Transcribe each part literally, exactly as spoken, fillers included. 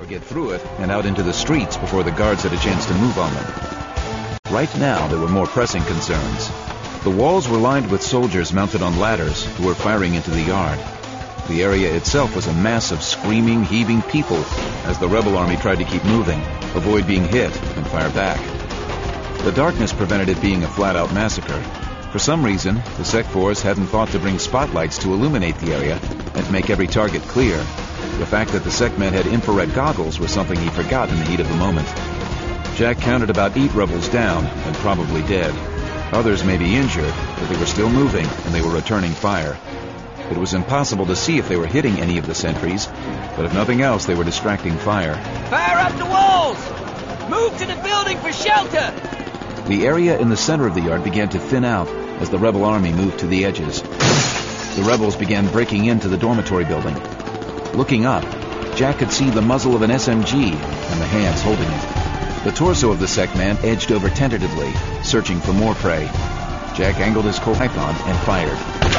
or get through it and out into the streets before the guards had a chance to move on them. Right now, there were more pressing concerns. The walls were lined with soldiers mounted on ladders who were firing into the yard. The area itself was a mass of screaming, heaving people as the rebel army tried to keep moving, avoid being hit, and fire back. The darkness prevented it being a flat-out massacre. For some reason, the Sec Force hadn't thought to bring spotlights to illuminate the area and make every target clear. The fact that the Sec men had infrared goggles was something he forgot in the heat of the moment. Jack counted about eight rebels down and probably dead. Others may be injured, but they were still moving and they were returning fire. It was impossible to see if they were hitting any of the sentries, but if nothing else, they were distracting fire. Fire up the walls! Move to the building for shelter! The area in the center of the yard began to thin out as the rebel army moved to the edges. The rebels began breaking into the dormitory building. Looking up, Jack could see the muzzle of an S M G and the hands holding it. The torso of the Sec man edged over tentatively, searching for more prey. Jack angled his Colt Python and fired.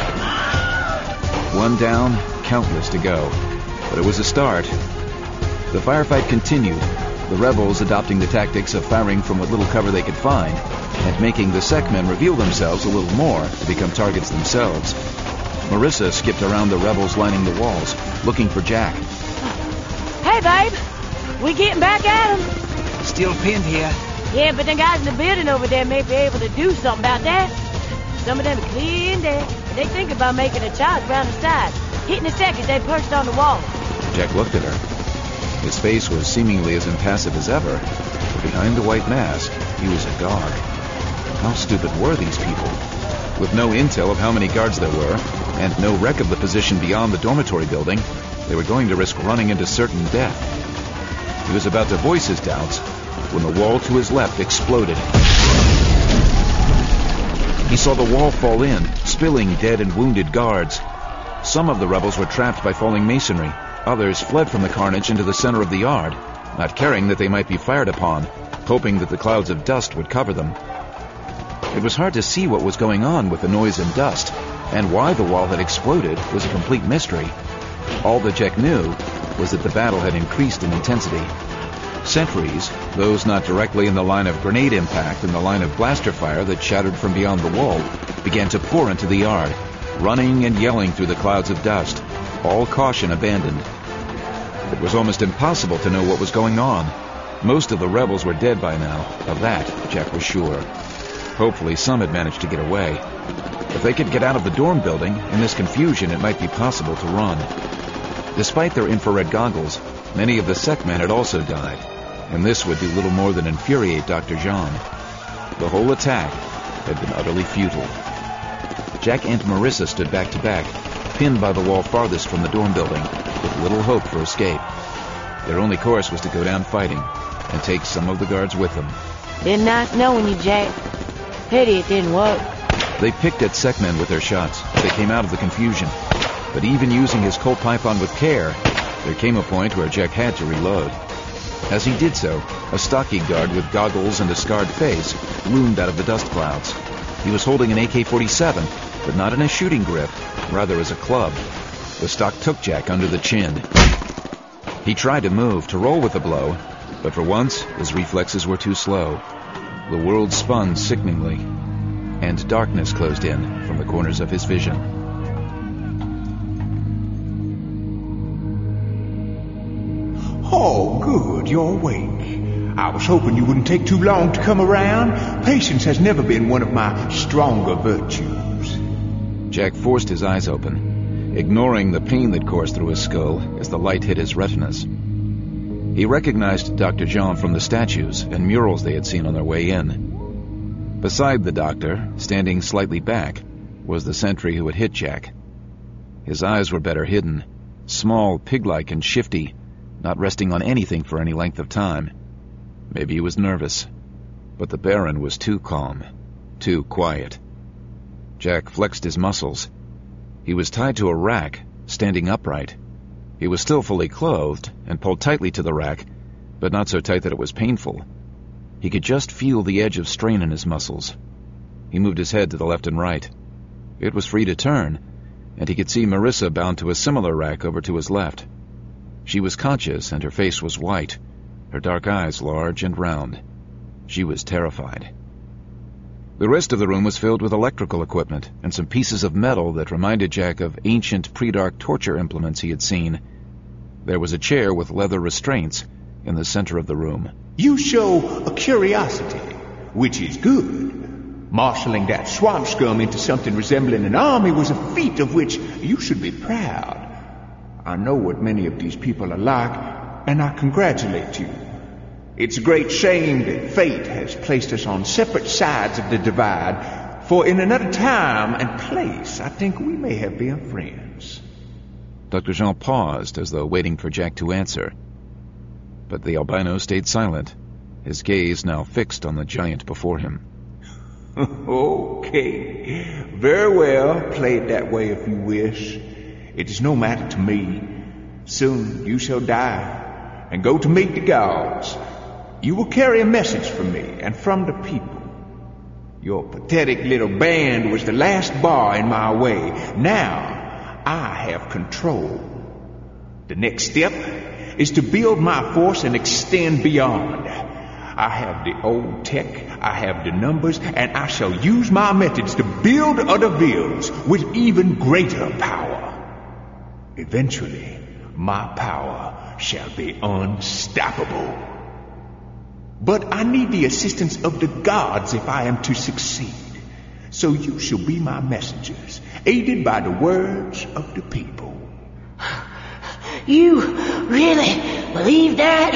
One down, countless to go. But it was a start. The firefight continued, the rebels adopting the tactics of firing from what little cover they could find, and making the Sec men reveal themselves a little more to become targets themselves. Marissa skipped around the rebels lining the walls, looking for Jack. Hey, babe. We getting back at him? Still pinned here. Yeah, but the guys in the building over there may be able to do something about that. Some of them are clean dead. They think about making a charge round the side, hitting the seconds they perched on the wall. Jack looked at her. His face was seemingly as impassive as ever, but behind the white mask, he was agog. How stupid were these people? With no intel of how many guards there were, and no wreck of the position beyond the dormitory building, they were going to risk running into certain death. He was about to voice his doubts when the wall to his left exploded. He saw the wall fall in, spilling dead and wounded guards. Some of the rebels were trapped by falling masonry. Others fled from the carnage into the center of the yard, not caring that they might be fired upon, hoping that the clouds of dust would cover them. It was hard to see what was going on with the noise and dust, and why the wall had exploded was a complete mystery. All that Jack knew was that the battle had increased in intensity. Sentries, those not directly in the line of grenade impact and the line of blaster fire that shattered from beyond the wall, began to pour into the yard, running and yelling through the clouds of dust, all caution abandoned. It was almost impossible to know what was going on. Most of the rebels were dead by now, of that Jack was sure. Hopefully some had managed to get away. If they could get out of the dorm building, in this confusion it might be possible to run. Despite their infrared goggles, many of the Sec men had also died, and this would do little more than infuriate Doctor Jean. The whole attack had been utterly futile. Jack and Marissa stood back to back, pinned by the wall farthest from the dorm building, with little hope for escape. Their only course was to go down fighting, and take some of the guards with them. Been nice knowing you, Jack. Pity it didn't work. They picked at Sec men with their shots as they came out of the confusion, but even using his Colt Python with care, there came a point where Jack had to reload. As he did so, a stocky guard with goggles and a scarred face loomed out of the dust clouds. He was holding an A K forty-seven, but not in a shooting grip, rather as a club. The stock took Jack under the chin. He tried to move, to roll with the blow, but for once, his reflexes were too slow. The world spun sickeningly, and darkness closed in from the corners of his vision. Oh, good, you're awake. I was hoping you wouldn't take too long to come around. Patience has never been one of my stronger virtues. Jack forced his eyes open, ignoring the pain that coursed through his skull as the light hit his retinas. He recognized Doctor Jean from the statues and murals they had seen on their way in. Beside the doctor, standing slightly back, was the sentry who had hit Jack. His eyes were better hidden, small, pig-like, and shifty, not resting on anything for any length of time. Maybe he was nervous, but the Baron was too calm, too quiet. Jack flexed his muscles. He was tied to a rack, standing upright. He was still fully clothed and pulled tightly to the rack, but not so tight that it was painful. He could just feel the edge of strain in his muscles. He moved his head to the left and right. It was free to turn, and he could see Marissa bound to a similar rack over to his left. She was conscious, and her face was white, her dark eyes large and round. She was terrified. The rest of the room was filled with electrical equipment and some pieces of metal that reminded Jack of ancient pre-dark torture implements he had seen. There was a chair with leather restraints in the center of the room. You show a curiosity, which is good. Marshalling that swamp scum into something resembling an army was a feat of which you should be proud. I know what many of these people are like, and I congratulate you. It's a great shame that fate has placed us on separate sides of the divide, for in another time and place, I think we may have been friends. Doctor Jean paused as though waiting for Jack to answer. But the albino stayed silent, his gaze now fixed on the giant before him. Okay, very well, play it that way if you wish. It is no matter to me. Soon you shall die, and go to meet the gods. You will carry a message from me, and from the people. Your pathetic little band was the last bar in my way. Now, I have control. The next step is to build my force and extend beyond. I have the old tech, I have the numbers, and I shall use my methods to build other villas with even greater power. Eventually, my power shall be unstoppable. But I need the assistance of the gods if I am to succeed. So you shall be my messengers, aided by the words of the people. You really believe that?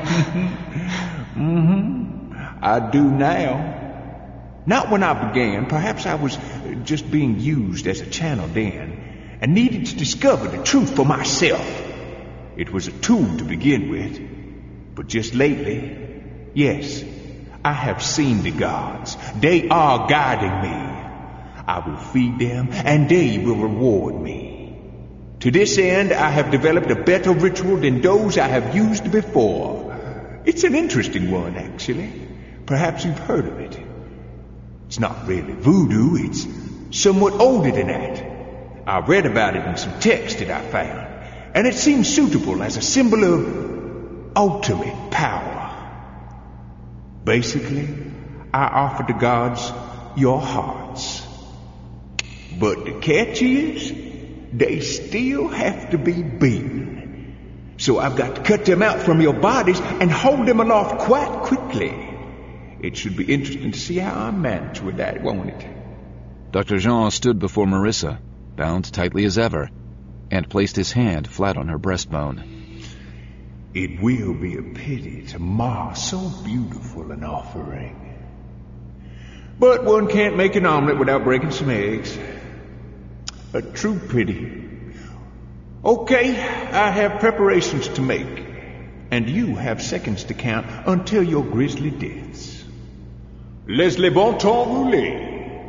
Mm-hmm. I do now. Not when I began. Perhaps I was just being used as a channel then, and needed to discover the truth for myself. It was a tool to begin with. But just lately, yes, I have seen the gods. They are guiding me. I will feed them, and they will reward me. To this end, I have developed a better ritual than those I have used before. It's an interesting one, actually. Perhaps you've heard of it. It's not really voodoo, it's somewhat older than that. I read about it in some text that I found, and it seems suitable as a symbol of ultimate power. Basically, I offer the gods your hearts. But the catch is, they still have to be beaten. So I've got to cut them out from your bodies and hold them aloft quite quickly. It should be interesting to see how I manage with that, won't it? Doctor Jean stood before Marissa, bound tightly as ever, and placed his hand flat on her breastbone. It will be a pity to mar so beautiful an offering. But one can't make an omelet without breaking some eggs. A true pity. Okay, I have preparations to make, and you have seconds to count until your grisly deaths. Les le bon temps roulé.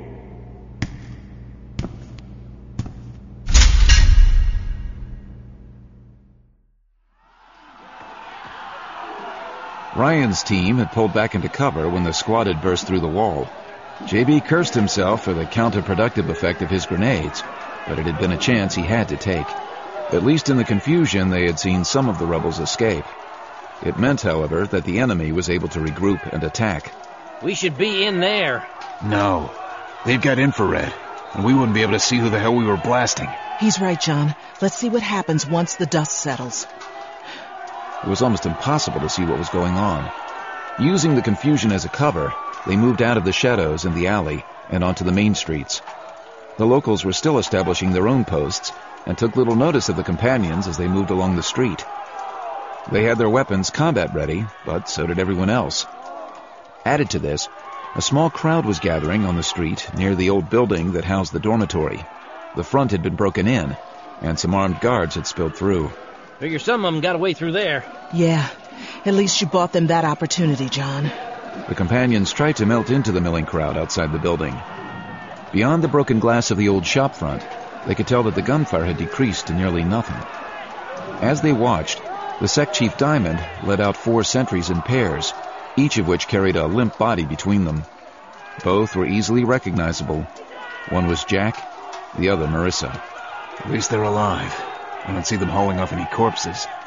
Ryan's team had pulled back into cover when the squad had burst through the wall. J B cursed himself for the counterproductive effect of his grenades, but it had been a chance he had to take. At least in the confusion, they had seen some of the rebels escape. It meant, however, that the enemy was able to regroup and attack. We should be in there. No. They've got infrared, and we wouldn't be able to see who the hell we were blasting. He's right, John. Let's see what happens once the dust settles. It was almost impossible to see what was going on. Using the confusion as a cover, they moved out of the shadows in the alley and onto the main streets. The locals were still establishing their own posts and took little notice of the companions as they moved along the street. They had their weapons combat ready, but so did everyone else. Added to this, a small crowd was gathering on the street near the old building that housed the dormitory. The front had been broken in, and some armed guards had spilled through. Figure some of them got away through there. Yeah, at least you bought them that opportunity, John. The companions tried to melt into the milling crowd outside the building. Beyond the broken glass of the old shop front, they could tell that the gunfire had decreased to nearly nothing. As they watched, the sect chief Diamond led out four sentries in pairs, each of which carried a limp body between them. Both were easily recognizable. One was Jack, the other Marissa. At least they're alive. I don't see them hauling off any corpses.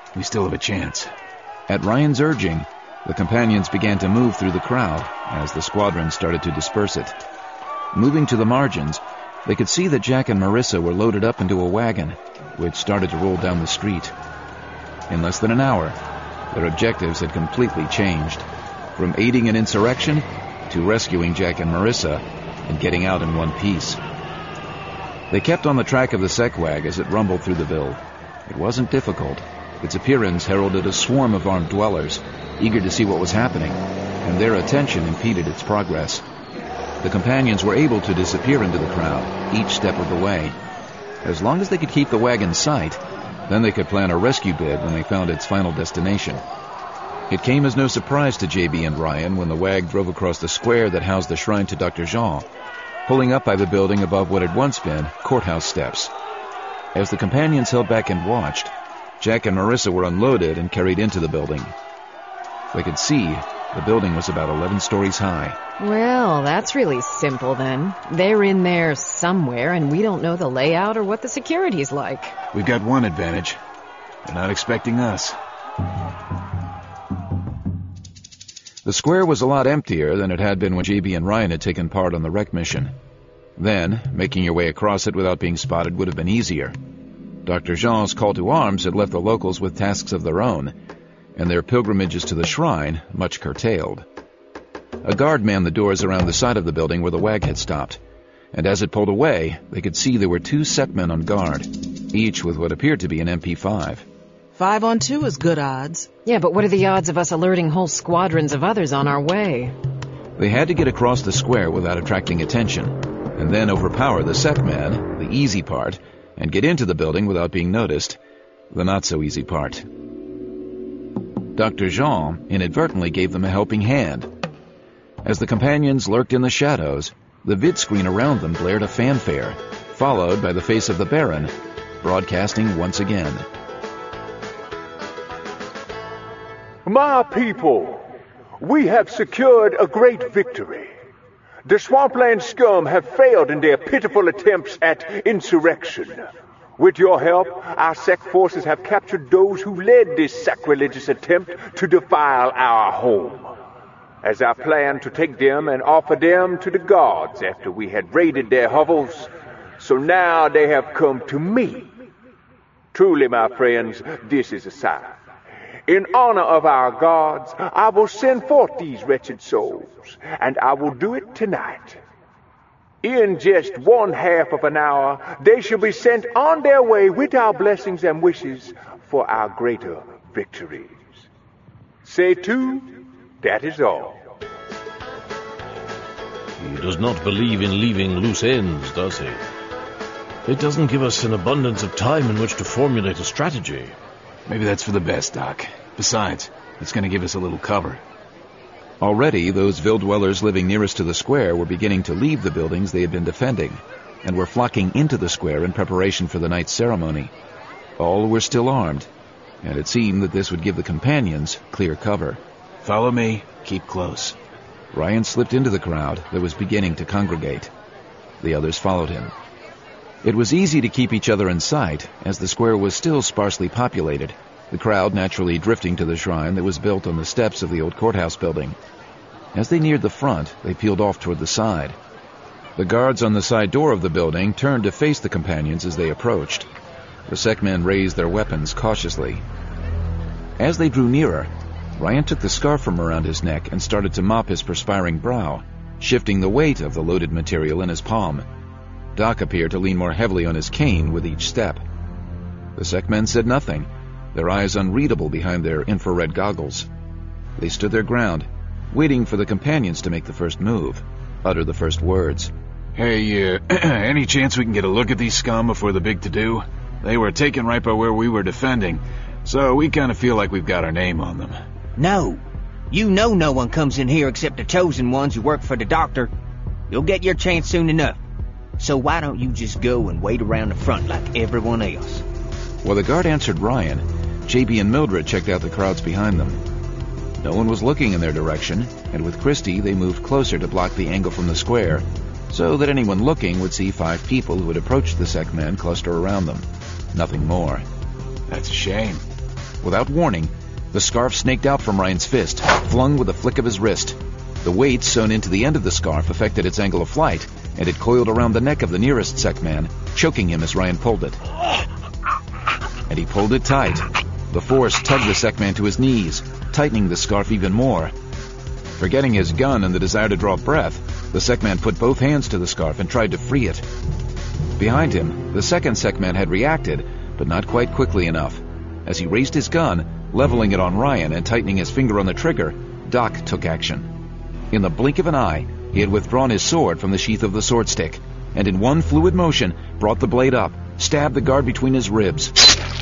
We still have a chance. At Ryan's urging, the companions began to move through the crowd as the squadron started to disperse it. Moving to the margins, they could see that Jack and Marissa were loaded up into a wagon, which started to roll down the street. In less than an hour, their objectives had completely changed, from aiding an insurrection to rescuing Jack and Marissa and getting out in one piece. They kept on the track of the Sekwag as it rumbled through the ville. It wasn't difficult. Its appearance heralded a swarm of armed dwellers, eager to see what was happening, and their attention impeded its progress. The companions were able to disappear into the crowd, each step of the way. As long as they could keep the wagon in sight, then they could plan a rescue bid when they found its final destination. It came as no surprise to J B and Ryan when the wag drove across the square that housed the shrine to Doctor Jean, pulling up by the building above what had once been courthouse steps. As the companions held back and watched, Jack and Marissa were unloaded and carried into the building. They could see the building was about eleven stories high. Well, that's really simple then. They're in there somewhere, and we don't know the layout or what the security's like. We've got one advantage. They're not expecting us. The square was a lot emptier than it had been when J B and Ryan had taken part on the wreck mission. Then, making your way across it without being spotted would have been easier. Doctor Jean's call to arms had left the locals with tasks of their own, and their pilgrimages to the shrine much curtailed. A guard manned the doors around the side of the building where the wag had stopped, and as it pulled away, they could see there were two Sekmen on guard, each with what appeared to be an M P five. Five on two is good odds. Yeah, but what are the odds of us alerting whole squadrons of others on our way? They had to get across the square without attracting attention, and then overpower the Sekmen, the easy part, and get into the building without being noticed, the not-so-easy part. Doctor Jean inadvertently gave them a helping hand. As the companions lurked in the shadows, the vid-screen around them blared a fanfare, followed by the face of the Baron, broadcasting once again. My people, we have secured a great victory. The Swampland scum have failed in their pitiful attempts at insurrection. With your help, our sect forces have captured those who led this sacrilegious attempt to defile our home. As I planned to take them and offer them to the gods after we had raided their hovels, so now they have come to me. Truly, my friends, this is a sign. In honor of our gods, I will send forth these wretched souls, and I will do it tonight. In just one half of an hour, they shall be sent on their way with our blessings and wishes for our greater victories. Say two, that is all. He does not believe in leaving loose ends, does he? It doesn't give us an abundance of time in which to formulate a strategy. Maybe that's for the best, Doc. Besides, it's going to give us a little cover. Already, those Ville dwellers living nearest to the square were beginning to leave the buildings they had been defending, and were flocking into the square in preparation for the night's ceremony. All were still armed, and it seemed that this would give the companions clear cover. Follow me. Keep close. Ryan slipped into the crowd that was beginning to congregate. The others followed him. It was easy to keep each other in sight, as the square was still sparsely populated, the crowd naturally drifting to the shrine that was built on the steps of the old courthouse building. As they neared the front, they peeled off toward the side. The guards on the side door of the building turned to face the companions as they approached. The Sekmen raised their weapons cautiously. As they drew nearer, Ryan took the scarf from around his neck and started to mop his perspiring brow, shifting the weight of the loaded material in his palm. Doc appeared to lean more heavily on his cane with each step. The Sekmen said nothing, their eyes unreadable behind their infrared goggles. They stood their ground, waiting for the companions to make the first move, utter the first words. Hey, uh, any chance we can get a look at these scum before the big to-do? They were taken right by where we were defending, so we kind of feel like we've got our name on them. No. You know no one comes in here except the chosen ones who work for the doctor. You'll get your chance soon enough. So why don't you just go and wait around the front like everyone else? While the guard answered Ryan, J B and Mildred checked out the crowds behind them. No one was looking in their direction, and with Christy they moved closer to block the angle from the square, so that anyone looking would see five people who had approached the Sekmen cluster around them. Nothing more. That's a shame. Without warning, the scarf snaked out from Ryan's fist, flung with a flick of his wrist. The weight sewn into the end of the scarf affected its angle of flight, and it coiled around the neck of the nearest sec man, choking him as Ryan pulled it. And he pulled it tight. The force tugged the sec man to his knees, tightening the scarf even more. Forgetting his gun and the desire to draw breath, the sec man put both hands to the scarf and tried to free it. Behind him, the second sec man had reacted, but not quite quickly enough. As he raised his gun, leveling it on Ryan and tightening his finger on the trigger, Doc took action. In the blink of an eye, he had withdrawn his sword from the sheath of the sword stick, and in one fluid motion brought the blade up, stabbed the guard between his ribs.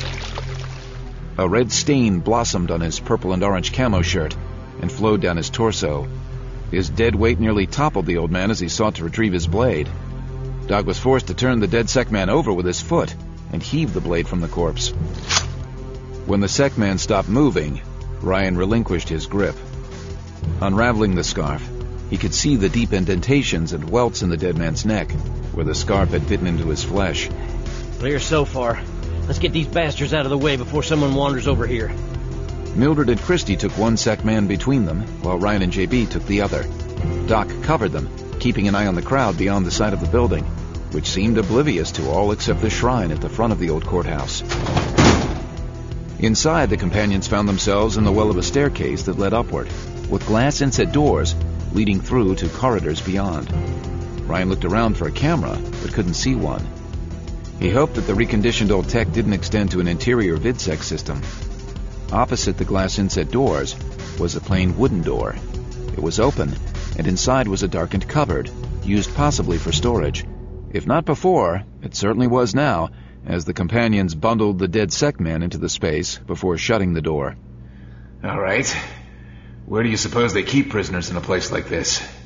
A red stain blossomed on his purple and orange camo shirt and flowed down his torso. His dead weight nearly toppled the old man as he sought to retrieve his blade. Doc was forced to turn the dead sec man over with his foot and heave the blade from the corpse. When the sec man stopped moving, Ryan relinquished his grip. Unraveling the scarf, he could see the deep indentations and welts in the dead man's neck, where the scarf had bitten into his flesh. Clear so far. Let's get these bastards out of the way before someone wanders over here. Mildred and Christie took one sec man between them, while Ryan and J B took the other. Doc covered them, keeping an eye on the crowd beyond the side of the building, which seemed oblivious to all except the shrine at the front of the old courthouse. Inside, the companions found themselves in the well of a staircase that led upward, with glass inset doors leading through to corridors beyond. Ryan looked around for a camera, but couldn't see one. He hoped that the reconditioned old tech didn't extend to an interior vidsec system. Opposite the glass inset doors was a plain wooden door. It was open, and inside was a darkened cupboard, used possibly for storage. If not before, it certainly was now, as the companions bundled the dead sec man into the space before shutting the door. All right. Where do you suppose they keep prisoners in a place like this?